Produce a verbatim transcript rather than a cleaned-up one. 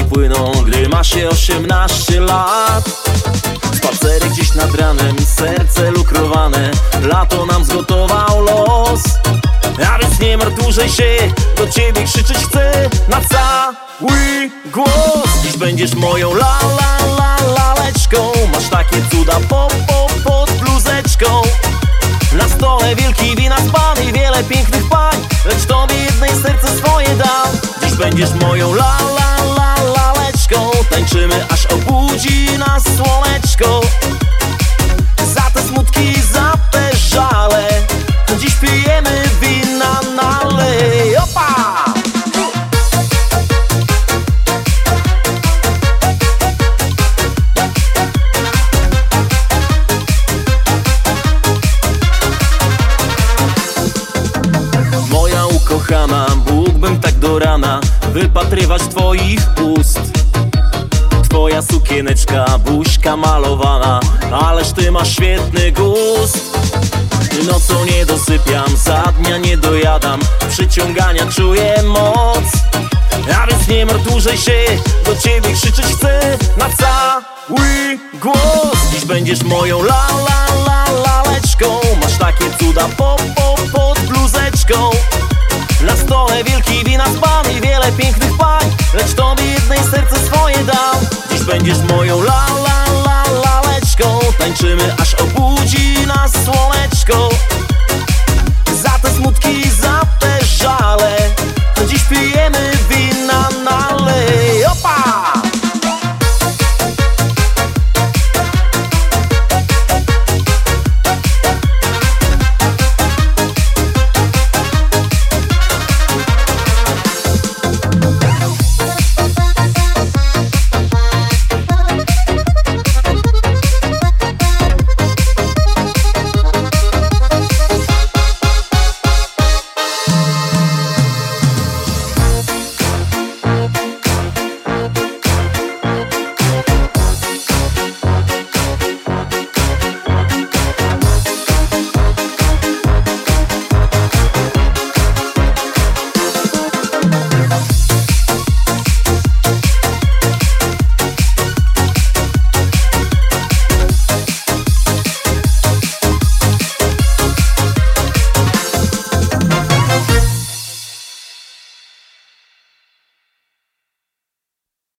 płyną, gdy ma się osiemnaście lat. Spacery gdzieś nad ranem, serce lukrowane, lato nam zgotował los. A więc nie martw dłużej się, do ciebie krzyczeć chcę na cały głos. Dziś będziesz moją la la la laleczką. Masz takie cuda po, po, pod bluzeczką. Na stole wielki wina span i wiele pięknych pań, lecz tobie jednej serce swoje dam. Dziś będziesz moją la la la laleczką. Tańczymy aż obudzi nas słoneczko. Za te smutki, za te żale, dziś pijemy wina na lej. Opa! Moja ukochana, mógłbym tak do rana wypatrywać twoich ust. Twoja sukieneczka, buźka malowana, ależ ty masz świetny gust. Nocą nie dosypiam, za dnia nie dojadam, przyciągania czuję moc. A więc nie martw dłużej się, do ciebie krzyczeć chcę na cały głos. Dziś będziesz moją la la la laleczką. Masz takie cuda po, po, pod bluzeczką. Na stole wielki wina span i wiele pięknych pań, lecz tobie jednej serce swoje dam. Dziś będziesz moją la la la laleczką. Tańczymy